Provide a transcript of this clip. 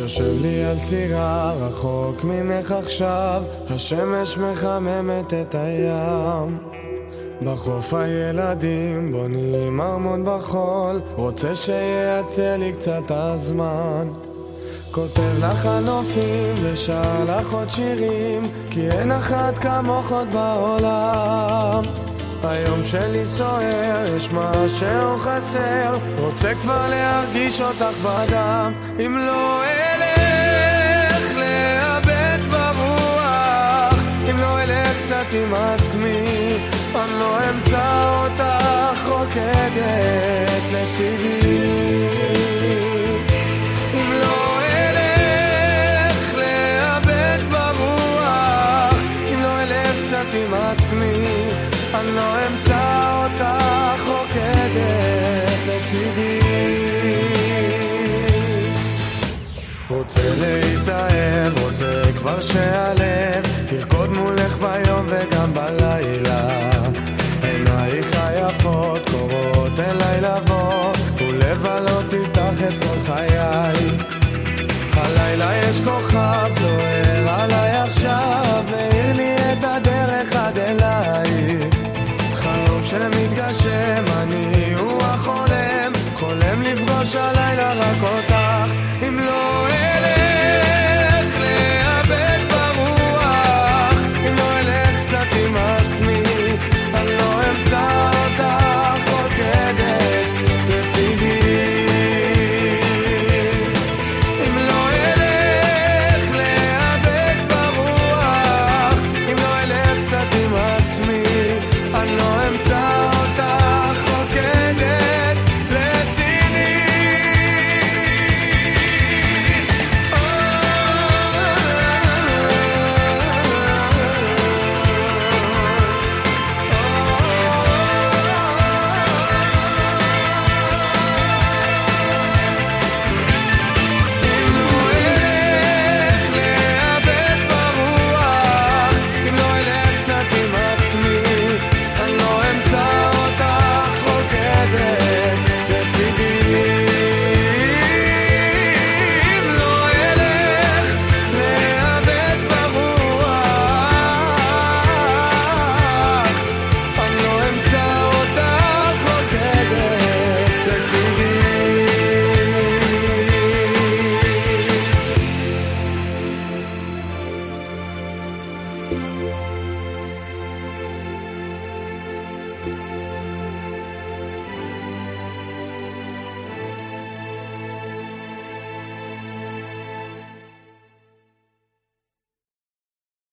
יושב לי על סירה רחוק ממך עכשיו, השמש מחממת את הים. בחוף הילדים בונים ארמון בחול, רוצה שיעצה לי קצת הזמן. כותב לך הנופים ושר לך עוד שירים, כי אין אחת כמוך עוד בעולם. היום שלי סוער, יש משהו חסר, רוצה כבר להרגיש אותך בדם. אם לא אלך לאבד ברוח, אם לא אלך קצת עם עצמי, אני לא אמצא אותך רוקדת לצידי. אם לא אלך לאבד ברוח, אם לא אלך קצת עם עצמי, אני לא אמצא אותך רוקדת לצידי. רוצה להתאהב, רוצה כבר שהלב תרקוד מולך ביום וגם בלילה. עינייך היפות קורות אליי לבוא ולבלות איתך את כל חיי. הלילה יש כוכב זוהר עליי עכשיו, מאיר לי את הדרך עד אלייך. חלום שמתגשם, אני הוא החולם, חולם לפגוש הלילה רק אותך. אם לא אלך לאבד ברוח, אם לא אלך קצת עם עצמי, אני לא אמצא אותך רוקדת לצידי. אם לא אלך לאבד ברוח, אם לא אלך קצת עם עצמי, אני לא אמצא אותך רוקדת לצידי.